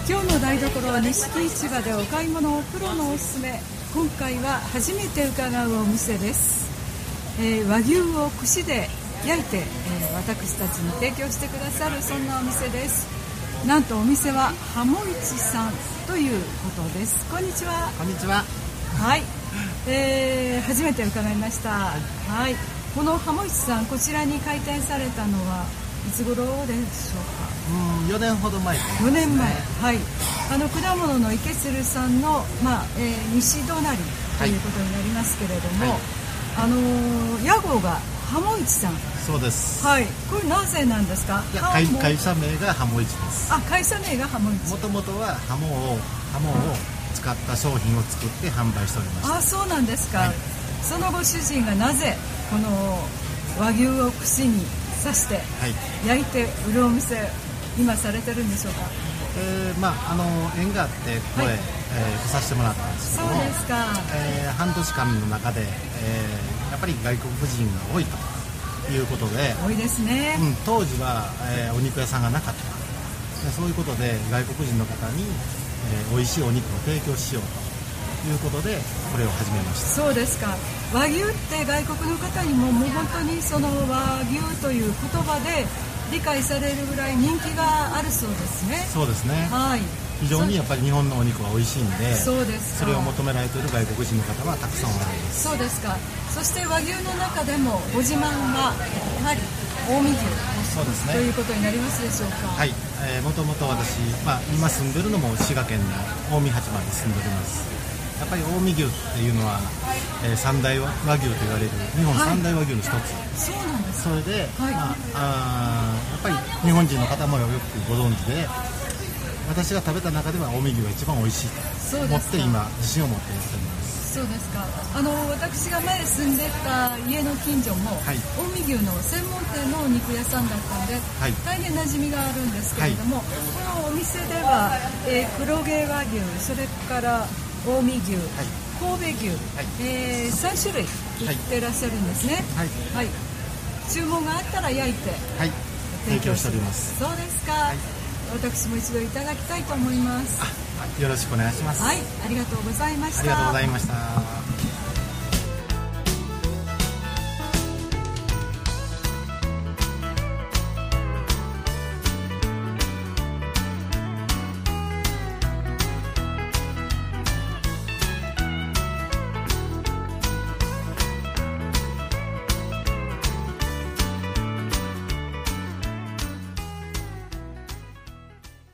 今日の台所錦市場でお買い物プロのおすすめ。今回は初めて伺うお店です。和牛を串で焼いて、私たちに提供してくださるそんなお店です。なんとお店ははもいちさんということです。こんにちは。 こんにちは。 はい、初めて伺いました。はい、このはもいちさん、こちらに開店されたのはいつ頃でしょうか。 4年ほど前ですね。 4年前、はい、果物の池鶴さんの、西隣ということになりますけれども、屋号がはもいちさん。 そうです。 はい、これなぜなんですか。 会社名がはもいちです。 会社名がはもいち。 もともとはハモを使った商品を作って販売しておりました。 そうなんですか。そのご主人がなぜこの和牛を串に刺して焼いて売るお店、今されてるんでしょうか。 縁があってここへ、来させてもらったんですけども、 そうですか。 半年間の中で、やっぱり外国人が多いということで、 多いですね。 当時は、お肉屋さんがなかった。そういうことで外国人の方に、美味しいお肉を提供しようということでこれを始めました。 そうですか。和牛って外国の方にももう本当にその和牛という言葉で理解されるぐらい人気があるそうですね。 そうですね。 はい。 非常にやっぱり日本のお肉は美味しいんで、 そうですか。 それを求められている外国人の方はたくさんおられます。 そうですか。そして和牛の中でもご自慢はやはり近江牛、 そうですね、 ということになりますでしょうか。 はい、もともと私、今住んでるのも滋賀県の近江八幡に住んでおります。やっぱり近江牛っていうのは、三大和牛と言われる日本三大和牛の一つ、 そうなんです。 それで、 はい、 やっぱり日本人の方もよくご存知で、私が食べた中では近江牛が一番美味しいと思って今自信を持ってやっております。 そうですか。私が前住んでた家の近所も、近江牛の専門店のお肉屋さんだったんで、大変馴染みがあるんですけれども、このお店では、黒毛和牛、それから近江牛、神戸牛、3種類売ってらっしゃるんですね。はい、注文があったら焼いて、 提供しております。 そうですか。私も一度いただきたいと思います。 よろしくお願いします。 はい、ありがとうございました。 ありがとうございました。